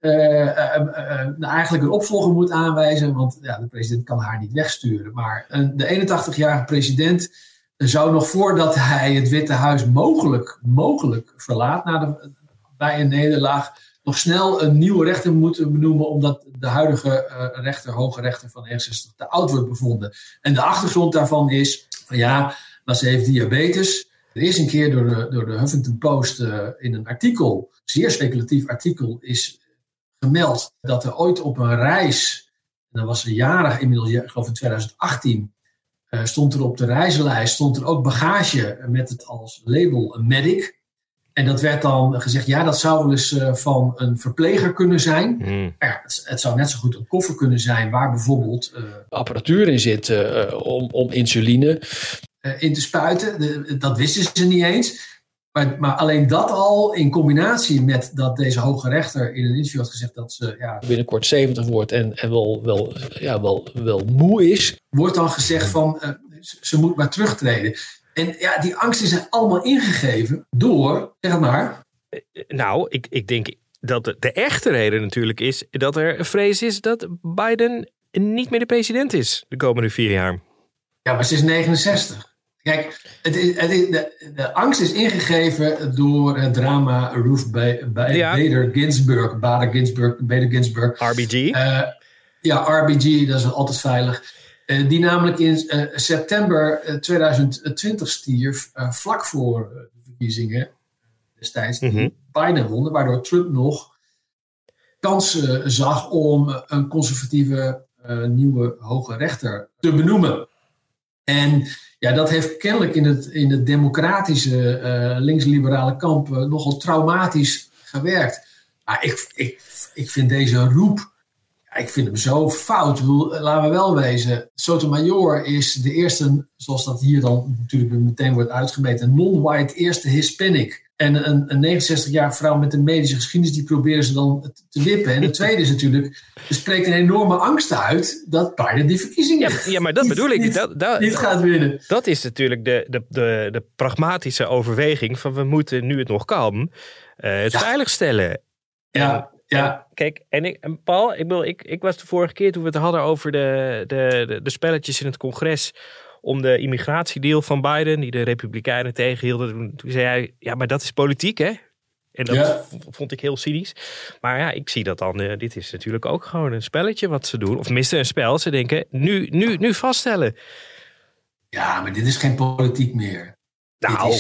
eigenlijk een opvolger moet aanwijzen. Want de president kan haar niet wegsturen. Maar de 81-jarige president zou nog voordat hij het Witte Huis mogelijk verlaat bij een nederlaag, nog snel een nieuwe rechter moeten benoemen, omdat de huidige hoge rechter van 61 te oud wordt bevonden. En de achtergrond daarvan is, maar ze heeft diabetes. Er is een keer door de Huffington Post in een artikel, zeer speculatief artikel, is gemeld dat er ooit op een reis, en dat was ze jarig inmiddels, ik geloof in 2018, stond er op de reizenlijst ook bagage met het als label een medic. En dat werd dan gezegd, dat zou wel eens van een verpleger kunnen zijn. Het zou net zo goed een koffer kunnen zijn waar bijvoorbeeld apparatuur in zit om insuline in te spuiten. Dat wisten ze niet eens. Maar alleen dat al in combinatie met dat deze hoge rechter in een interview had gezegd dat ze binnenkort 70 wordt en wel moe is, wordt dan gezegd van ze moet maar terugtreden. En die angsten zijn allemaal ingegeven door, zeg maar. Nou, ik denk dat de echte reden natuurlijk is dat er een vrees is dat Biden niet meer de president is de komende 4 jaar. Ja, maar ze is 69. Kijk, de angst is ingegeven door het drama Ruth Bader Ginsburg. RBG. RBG, dat is altijd veilig. Die namelijk in september 2020 stierf, vlak voor de verkiezingen destijds, die Biden won, waardoor Trump nog kans zag om een conservatieve nieuwe hoge rechter te benoemen. En dat heeft kennelijk in het democratische links-liberale kamp nogal traumatisch gewerkt. Maar ik vind deze roep, ik vind hem zo fout. Laten we wel wezen, Sotomayor is de eerste, zoals dat hier dan natuurlijk meteen wordt uitgemeten, non-white eerste Hispanic. En een 69-jarige vrouw met een medische geschiedenis, die proberen ze dan te wippen. En het tweede is natuurlijk, er spreekt een enorme angst uit dat Biden die verkiezingen maar dat bedoel ik. Niet gaat winnen. Dat is natuurlijk de pragmatische overweging van we moeten, nu het nog kan, het veiligstellen. Ja. Kijk, en Paul, ik was de vorige keer toen we het hadden over de spelletjes in het congres om de immigratiedeal van Biden, die de Republikeinen tegenhielden. Toen zei hij, maar dat is politiek, hè? En dat vond ik heel cynisch. Maar ik zie dat dan, dit is natuurlijk ook gewoon een spelletje wat ze doen. Of tenminste een spel, ze denken, nu vaststellen. Ja, maar dit is geen politiek meer. Nou.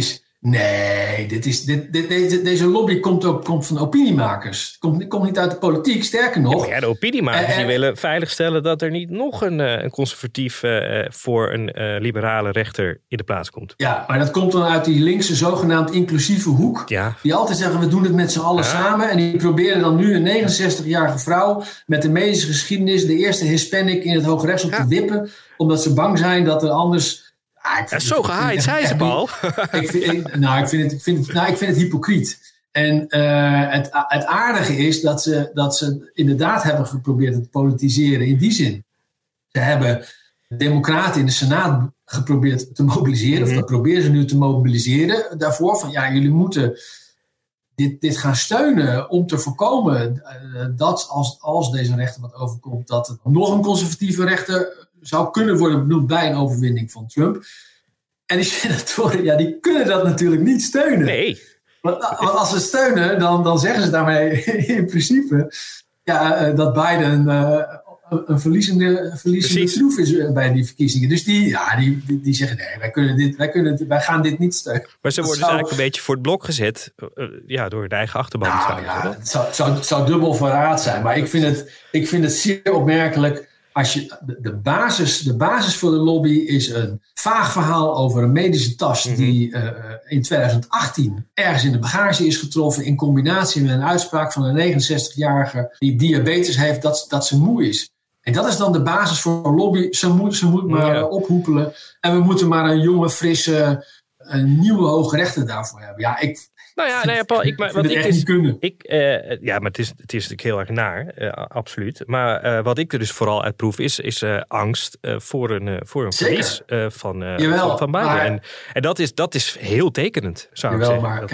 Deze lobby komt van opiniemakers. Het komt niet uit de politiek, sterker nog. De opiniemakers die willen veiligstellen dat er niet nog een conservatief voor een liberale rechter in de plaats komt. Ja, maar dat komt dan uit die linkse zogenaamd inclusieve hoek. Ja. Die altijd zeggen, we doen het met z'n allen samen. En die proberen dan nu een 69-jarige vrouw met een medische geschiedenis, de eerste Hispanic in het Hooggerechtshof te wippen. Omdat ze bang zijn dat er anders... Zo gehaaid zei ze, Paul. Ik vind het hypocriet. En het aardige is dat ze inderdaad hebben geprobeerd het te politiseren in die zin. Ze hebben democraten in de Senaat geprobeerd te mobiliseren. Of dat proberen ze nu te mobiliseren daarvoor. Van ja, jullie moeten dit gaan steunen om te voorkomen dat als deze rechter wat overkomt, dat het nog een conservatieve rechter zou kunnen worden benoemd bij een overwinning van Trump. En die senatoren, die kunnen dat natuurlijk niet steunen. Nee. Want als ze steunen, dan zeggen ze daarmee in principe dat Biden een verliezende troef is bij die verkiezingen. Dus die zeggen, nee, wij gaan dit niet steunen. Maar ze worden dus eigenlijk een beetje voor het blok gezet door de eigen achterban. Het zou dubbel verraad zijn. Maar ik vind het zeer opmerkelijk. Als je de basis voor de lobby is een vaag verhaal over een medische tas die in 2018 ergens in de bagage is getroffen in combinatie met een uitspraak van een 69-jarige die diabetes heeft dat ze moe is. En dat is dan de basis voor een lobby. Ze moet maar ophoepelen en we moeten maar een jonge, frisse, een nieuwe hoge rechter daarvoor hebben. Ja, Paul, maar het is natuurlijk heel erg naar, absoluut. Maar wat ik er dus vooral uit proef is angst voor een verlies van Biden. En dat is heel tekenend, zou ik zeggen. Maar,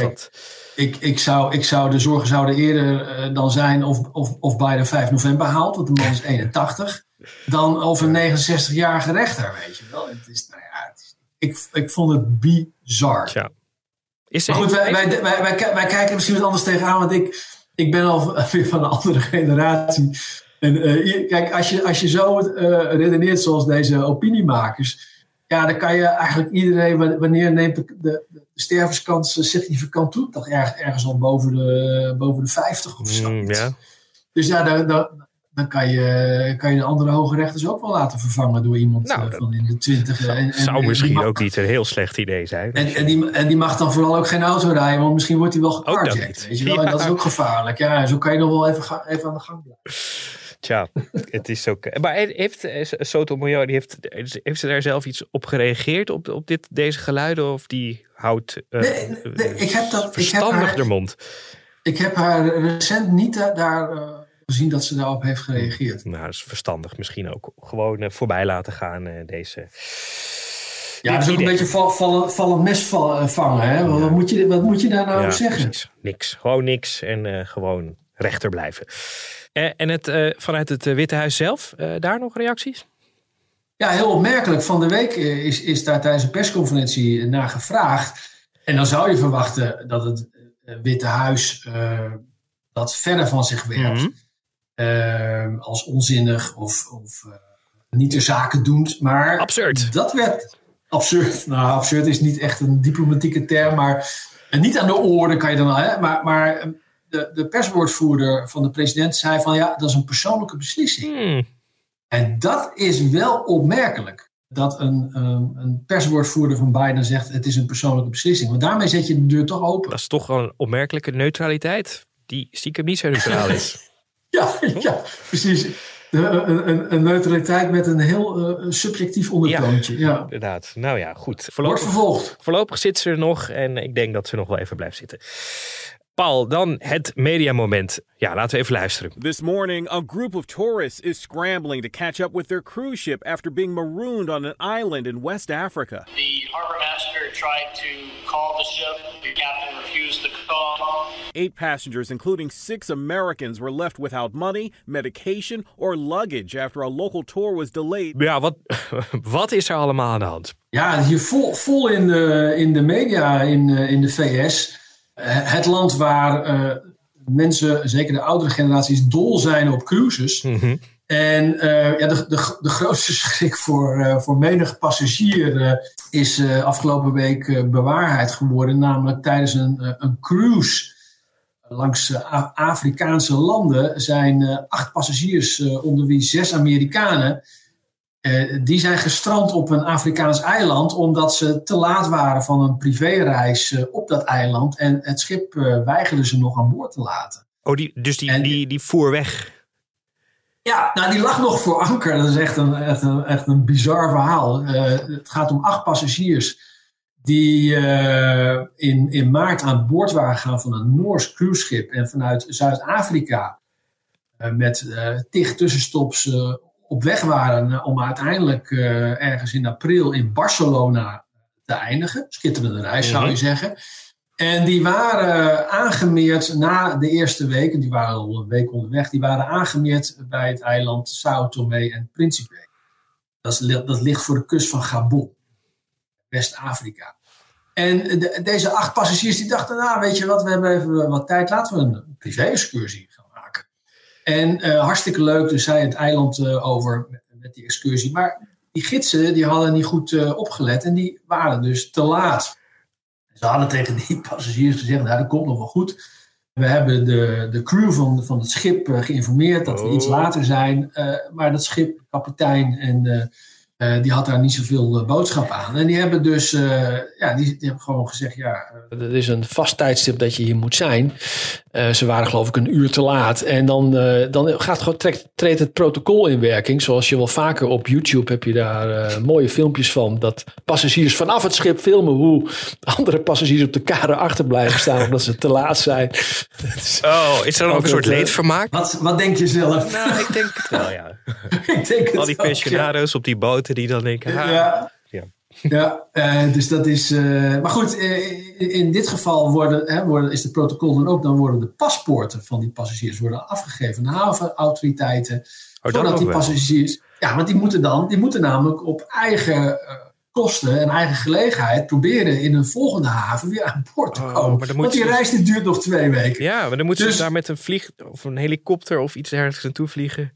ik zou de zorgen zouden eerder dan zijn of Biden 5 november haalt, want de man is 81, dan over een 69-jarige rechter, weet je wel. Het is, ik vond het bizar. Ja. Maar goed, wij kijken er misschien wat anders tegenaan, want ik ben al weer van een andere generatie. En kijk, als je zo redeneert zoals deze opiniemakers, dan kan je eigenlijk iedereen, wanneer neemt de stervenskans significant toe? Toch ergens al boven de 50 of zo. Dus dan kan je de andere hoge rechters ook wel laten vervangen door iemand van in de 20. Zou misschien ook niet een heel slecht idee zijn. En die mag dan vooral ook geen auto rijden, want misschien wordt hij wel gecarjacked. Weet je wel? En dat is ook gevaarlijk. Ja, zo kan je nog wel even aan de gang blijven. Tja, het is ook. Maar heeft Sotomayor, heeft ze daar zelf iets op gereageerd op deze geluiden? Of die houdt verstandig de mond? Ik heb haar recent niet daar gezien dat ze daarop heeft gereageerd. Nou, dat is verstandig. Misschien ook gewoon voorbij laten gaan deze. Ja, dat is ook een beetje vallend mes vangen. Hè? Wat moet je daar nou zeggen? Precies. Niks. Gewoon niks en gewoon rechter blijven. En vanuit het Witte Huis zelf, daar nog reacties? Ja, heel opmerkelijk. Van de week is daar tijdens een persconferentie naar gevraagd. En dan zou je verwachten dat het Witte Huis dat verder van zich werpt. Als onzinnig of niet ter zake doend. Maar absurd. Dat werd absurd. Nou, absurd is niet echt een diplomatieke term. Maar niet aan de orde kan je dan wel. Maar de perswoordvoerder van de president zei van dat is een persoonlijke beslissing. En dat is wel opmerkelijk. Dat een perswoordvoerder van Biden zegt het is een persoonlijke beslissing. Want daarmee zet je de deur toch open. Dat is toch wel een opmerkelijke neutraliteit. Die stiekem niet zo neutraal is. ja, precies. Een neutraliteit met een heel subjectief ondertoontje. Ja, inderdaad. Nou ja, goed. Wordt vervolgd. Voorlopig zit ze er nog en ik denk dat ze nog wel even blijft zitten. Paul, dan het mediamoment. Ja, laten we even luisteren. This morning, a group of tourists is scrambling to catch up with their cruise ship after being marooned on an island in West Africa. The harbor master tried to call the ship. The captain refused the call. 8 passengers, including 6 Americans, were left without money, medication, or luggage after a local tour was delayed. Ja, wat is er allemaal aan de hand? Ja, hier vol in de media in de VS. Het land waar mensen, zeker de oudere generaties, dol zijn op cruises. En de grootste schrik voor menig passagier is afgelopen week bewaarheid geworden. Namelijk tijdens een cruise langs Afrikaanse landen zijn 8 passagiers, onder wie 6 Amerikanen. Die zijn gestrand op een Afrikaans eiland omdat ze te laat waren van een privéreis op dat eiland. En het schip weigerde ze nog aan boord te laten. Oh, die voer weg? Ja, nou die lag nog voor anker. Dat is echt een bizar verhaal. Het gaat om 8 passagiers die in maart aan boord waren gegaan van een Noors cruiseschip. En vanuit Zuid-Afrika met tig tussenstops op weg waren om uiteindelijk ergens in april in Barcelona te eindigen. Schitterende reis zou je zeggen. En die waren aangemeerd na de eerste week, en die waren al een week onderweg, die waren aangemeerd bij het eiland São Tomé en Príncipe. Dat ligt voor de kust van Gabon, West-Afrika. En deze 8 passagiers die dachten, weet je wat, we hebben even wat tijd, laten we een privé-excursie gaan maken. En hartstikke leuk, dus zij het eiland over met die excursie. Maar die gidsen die hadden niet goed opgelet en die waren dus te laat. Ze hadden tegen die passagiers gezegd, dat komt nog wel goed. We hebben de crew van het schip geïnformeerd dat we iets later zijn. Maar dat schip, kapitein die had daar niet zoveel boodschap aan. En die hebben dus die hebben gewoon gezegd, Er is een vast tijdstip dat je hier moet zijn. Ze waren geloof ik een uur te laat. En dan treedt het protocol in werking. Zoals je wel vaker op YouTube heb je daar mooie filmpjes van. Dat passagiers vanaf het schip filmen hoe andere passagiers op de kade achter blijven staan. Omdat ze te laat zijn. Is er ook een soort leedvermaak? Wat denk je zelf? Nou, ik denk het wel, ja. Ik denk het al die pensionado's op die boten die dan denken... dus dat is... maar goed, in dit geval is het protocol dan ook... dan worden de paspoorten van die passagiers worden afgegeven aan de havenautoriteiten. Voordat die passagiers... Ja, want die moeten namelijk op eigen kosten en eigen gelegenheid... proberen in een volgende haven weer aan boord te komen. Want die reis die duurt nog 2 weken. Ja, maar dan moeten ze daar met een of een helikopter of iets dergelijks naartoe vliegen...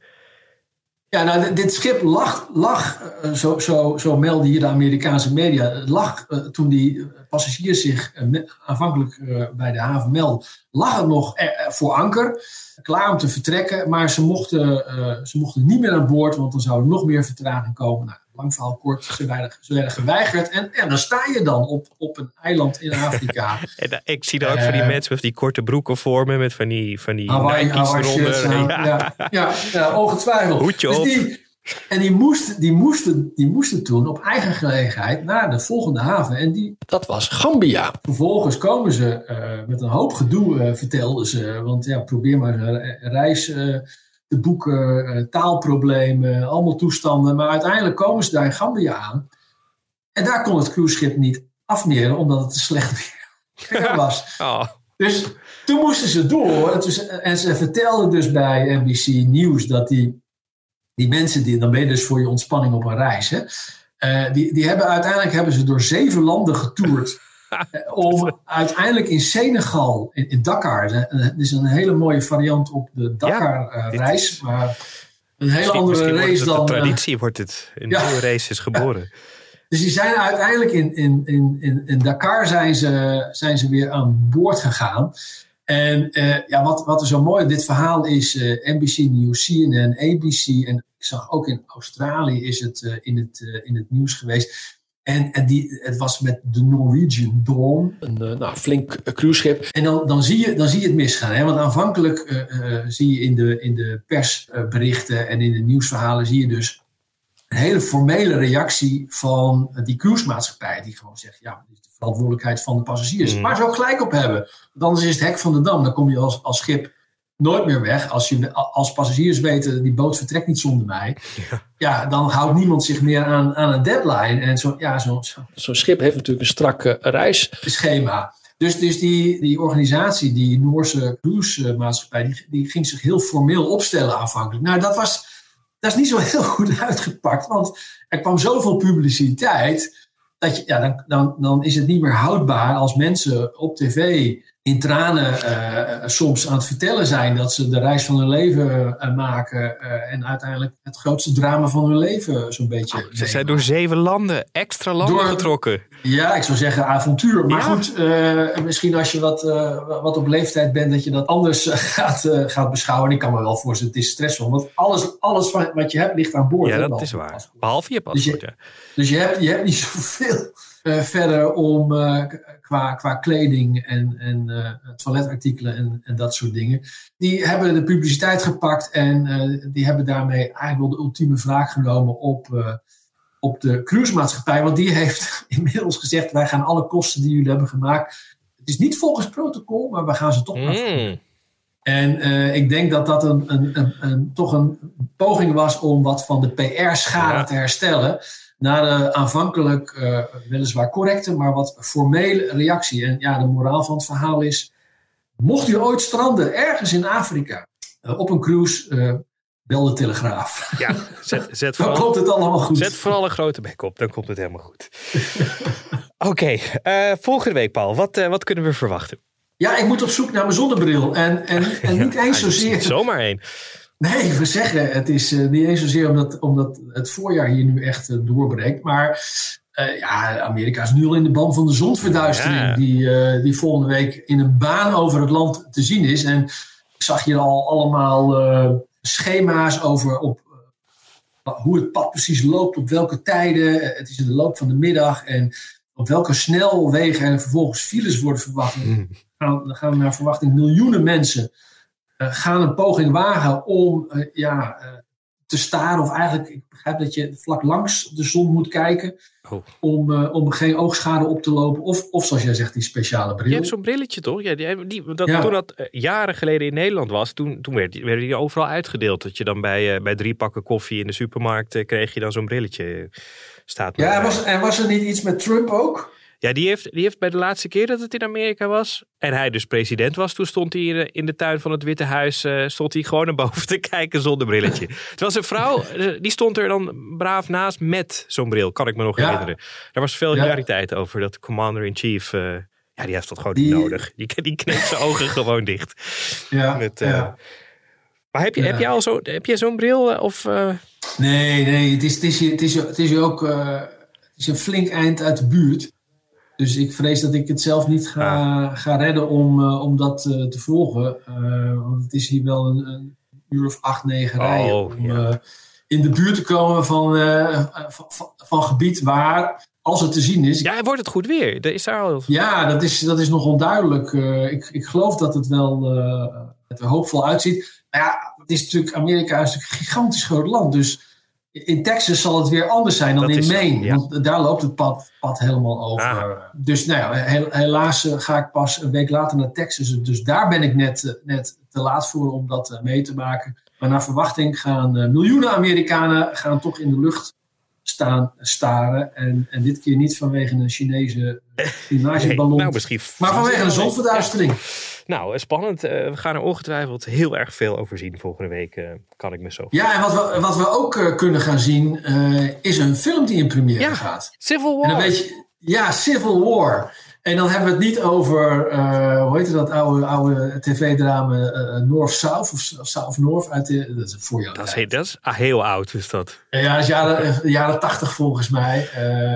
Ja, nou, dit schip lag zo melden hier de Amerikaanse media, lag toen die passagiers zich aanvankelijk bij de haven melden, lag het nog voor anker, klaar om te vertrekken, maar ze mochten niet meer aan boord, want dan zou er nog meer vertraging komen. Nou, lang verhaal kort, ze werden geweigerd en dan sta je dan op een eiland in Afrika. En ik zie daar ook van die mensen met die korte broeken voor me, met van die Nike's eronder. Ja, ongetwijfeld. Hoedje op. En die moesten toen op eigen gelegenheid naar de volgende haven. Dat was Gambia. Vervolgens komen ze met een hoop gedoe, vertelden ze. Want probeer maar een reis te boeken, taalproblemen, allemaal toestanden. Maar uiteindelijk komen ze daar in Gambia aan. En daar kon het cruiseschip niet afmeren, omdat het te slecht weer was. Dus toen moesten ze door. En ze vertelden dus bij NBC News dat die mensen, dan ben je dus voor je ontspanning op een reis. Hè? Uiteindelijk hebben ze door 7 landen getoerd. Om uiteindelijk in Senegal, in Dakar. Het is een hele mooie variant op de Dakar-reis. Maar een hele andere race dan... De traditie wordt het. Een nieuwe race is geboren. Ja. Dus die zijn uiteindelijk in Dakar zijn ze weer aan boord gegaan. En wat er zo mooi in dit verhaal is, NBC News, CNN, ABC en ik zag ook in Australië is het in het nieuws geweest. En het was met de Norwegian Dawn. Een flink cruiseschip. En dan zie je het misgaan. Hè? Want aanvankelijk zie je in de persberichten en in de nieuwsverhalen zie je dus een hele formele reactie van die cruisemaatschappij. Die gewoon zegt, dit is de verantwoordelijkheid van de passagiers. Maar ze ook gelijk op hebben. Want anders is het hek van de dam. Dan kom je als schip nooit meer weg. Als passagiers weten, die boot vertrekt niet zonder mij. Ja, dan houdt niemand zich meer aan een deadline. En zo'n schip heeft natuurlijk een strak reisschema. Dus die organisatie, die Noorse cruisemaatschappij, die ging zich heel formeel opstellen aanvankelijk. Nou, dat is niet zo heel goed uitgepakt. Want er kwam zoveel publiciteit dat dan is het niet meer houdbaar als mensen op tv in tranen soms aan het vertellen zijn dat ze de reis van hun leven maken en uiteindelijk het grootste drama van hun leven zo'n beetje. Ze zijn door 7 extra landen getrokken. Ja, ik zou zeggen avontuur. Maar goed, misschien als je wat op leeftijd bent dat je dat anders gaat beschouwen. Ik kan me wel voorstellen, het is stressvol. Want alles wat je hebt ligt aan boord. Ja, dat is waar. Behalve je paspoort. Dus je hebt niet zoveel verder om qua kleding en toiletartikelen en dat soort dingen. Die hebben de publiciteit gepakt en die hebben daarmee eigenlijk wel de ultieme wraak genomen op de cruisemaatschappij. Want die heeft inmiddels gezegd, wij gaan alle kosten die jullie hebben gemaakt. Het is niet volgens protocol, maar we gaan ze toch afkomen. En ik denk dat dat toch een poging was om wat van de PR-schade te herstellen. Na de aanvankelijk weliswaar correcte, maar wat formele reactie. En ja, de moraal van het verhaal is, mocht u ooit stranden ergens in Afrika op een cruise, bel de Telegraaf. Ja, zet vooral, dan komt het allemaal goed. Zet vooral een grote bek op, dan komt het helemaal goed. Oké, volgende week, Paul. Wat kunnen we verwachten? Ja, ik moet op zoek naar mijn zonnebril. En niet eens zozeer... Niet zomaar één. Nee, we zeggen, het is niet eens zozeer omdat het voorjaar hier nu echt doorbreekt. Maar Amerika is nu al in de ban van de zonverduistering. Ja. Die volgende week in een baan over het land te zien is. En ik zag hier al allemaal schema's over hoe het pad precies loopt. Op welke tijden. Het is in de loop van de middag. En op welke snelwegen en vervolgens files worden verwacht. Dan gaan naar verwachting miljoenen mensen gaan een poging wagen om te staren. Of eigenlijk, ik begrijp dat je vlak langs de zon moet kijken. Om geen oogschade op te lopen. Of zoals jij zegt, die speciale bril. Je hebt zo'n brilletje toch? Ja, toen dat jaren geleden in Nederland was, toen werden die overal uitgedeeld. Dat je dan bij 3 pakken koffie in de supermarkt kreeg je dan zo'n brilletje. En was er niet iets met Trump ook? Ja, die heeft bij de laatste keer dat het in Amerika was en hij dus president was, toen stond hij in de tuin van het Witte Huis, stond hij gewoon naar boven te kijken zonder brilletje. Het was een vrouw, die stond er dan braaf naast met zo'n bril, kan ik me nog herinneren. Daar was veel hilariteit over, dat commander-in-chief, die heeft dat gewoon niet nodig. Die kneep zijn ogen gewoon dicht. Maar heb jij zo'n bril? Of, Nee, het is ook het is een flink eind uit de buurt. Dus ik vrees dat ik het zelf niet ga redden om dat te volgen. Want het is hier wel een uur of 8, 9 rijden. Om in de buurt te komen van gebied waar, als het te zien is... Ja, wordt het goed weer? Is daar al... Ja, dat is nog onduidelijk. Ik geloof dat het wel er hoopvol uitziet. Maar ja, Amerika is natuurlijk een gigantisch groot land. Dus in Texas zal het weer anders zijn dan in Maine. Ja. Want daar loopt het pad helemaal over. Dus helaas ga ik pas een week later naar Texas. Dus daar ben ik net te laat voor om dat mee te maken. Maar naar verwachting gaan miljoenen Amerikanen toch in de lucht staan staren. En dit keer niet vanwege een Chinese imageballon. Maar vanwege een zonverduistering. Nou, spannend. We gaan er ongetwijfeld heel erg veel over zien volgende week. Kan ik me zo. Ja, en wat we ook kunnen gaan zien is een film die in première gaat. Civil War. En dan weet je, Civil War. En dan hebben we het niet over, hoe heet dat oude tv-drama North-South of South-North. Dat is voor jou. Dat is heel oud, is dat. Ja, dat is jaren 80 volgens mij.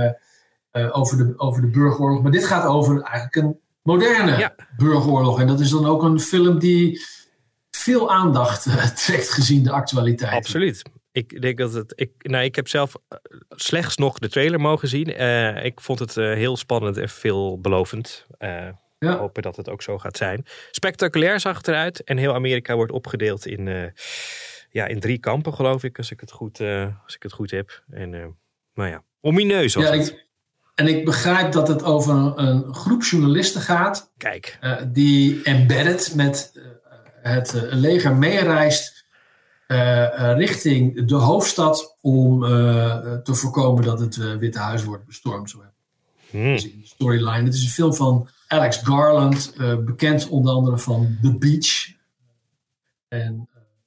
Over de burgeroorlog. Maar dit gaat over eigenlijk een moderne burgeroorlog. En dat is dan ook een film die veel aandacht trekt gezien de actualiteit. Absoluut. Ik denk dat ik heb zelf slechts nog de trailer mogen zien. Ik vond het heel spannend en veelbelovend. Hopen dat het ook zo gaat zijn. Spectaculair zag het eruit. En heel Amerika wordt opgedeeld in 3 kampen, geloof ik. Als ik het goed heb. En omineus was het. En ik begrijp dat het over een groep journalisten gaat. Kijk. Die embedded met het leger meereist richting de hoofdstad om te voorkomen dat het Witte Huis wordt bestormd. Zo dus in de storyline. Het is een film van Alex Garland, bekend onder andere van The Beach. En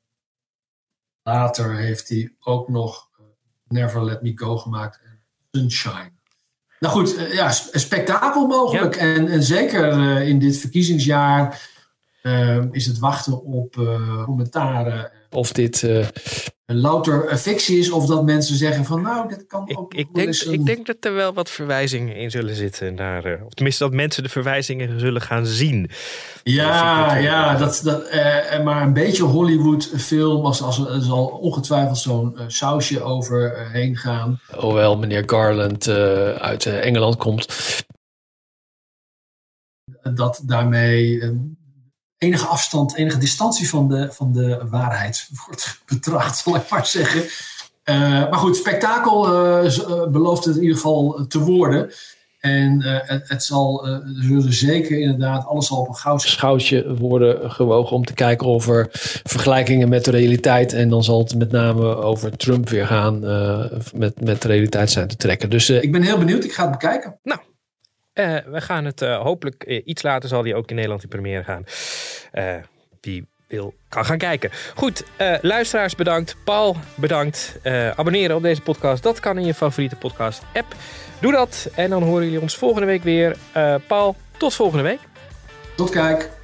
later heeft hij ook nog Never Let Me Go gemaakt en Sunshine. Nou goed, een spektakel mogelijk. Ja. En zeker in dit verkiezingsjaar is het wachten op commentaren. Of dit louter fictie is, of dat mensen zeggen van dit kan ook ik denk dat er wel wat verwijzingen in zullen zitten naar, of tenminste dat mensen de verwijzingen zullen gaan zien. Maar een beetje Hollywood film, er zal ongetwijfeld zo'n sausje overheen gaan. Hoewel meneer Garland uit Engeland komt. Dat daarmee enige afstand, enige distantie van de waarheid wordt betracht, zal ik maar zeggen. Maar goed, spektakel belooft het in ieder geval te worden. En het zal, er zullen zeker inderdaad, alles zal op een schouwtje worden gewogen om te kijken of er vergelijkingen met de realiteit, en dan zal het met name over Trump weer gaan, met de realiteit zijn te trekken. Dus ik ben heel benieuwd, ik ga het bekijken. Nou, we gaan het hopelijk iets later zal die ook in Nederland in première gaan. Wie kan gaan kijken. Goed, luisteraars bedankt. Paul bedankt. Abonneren op deze podcast. Dat kan in je favoriete podcast app. Doe dat en dan horen jullie ons volgende week weer. Paul, tot volgende week. Tot kijk.